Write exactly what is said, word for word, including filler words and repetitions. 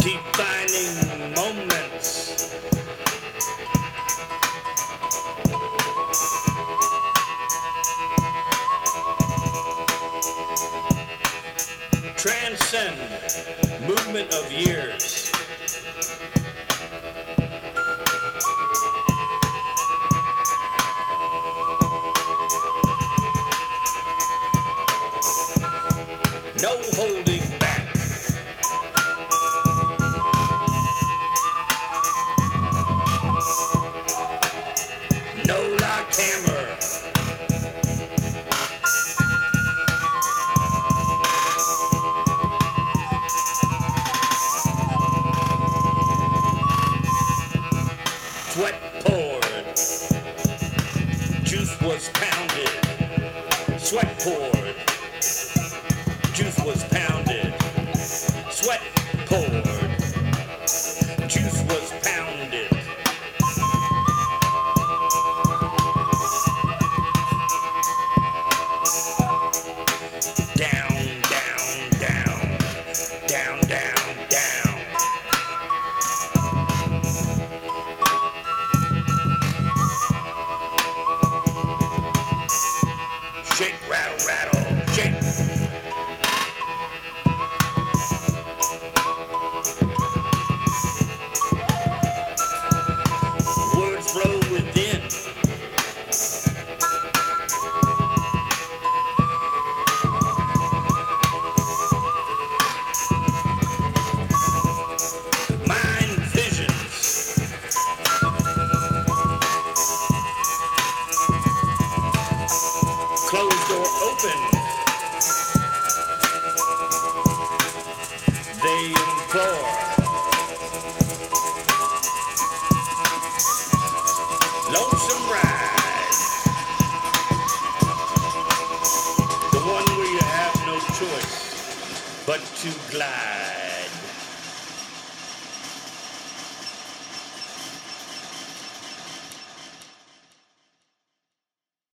defining moments. Transcend movement of years. No holding back. No lock hammer. Sweat poured. Juice was pounded. Sweat poured. Juice was pounded. Sweat poured. Juice was pounded. Down, down, down. Down, down, down. Shake, rattle, rattle, shake. Words flow within. Mind visions. Closed door open. They implore. Lonesome ride. The one where you have no choice but to glide.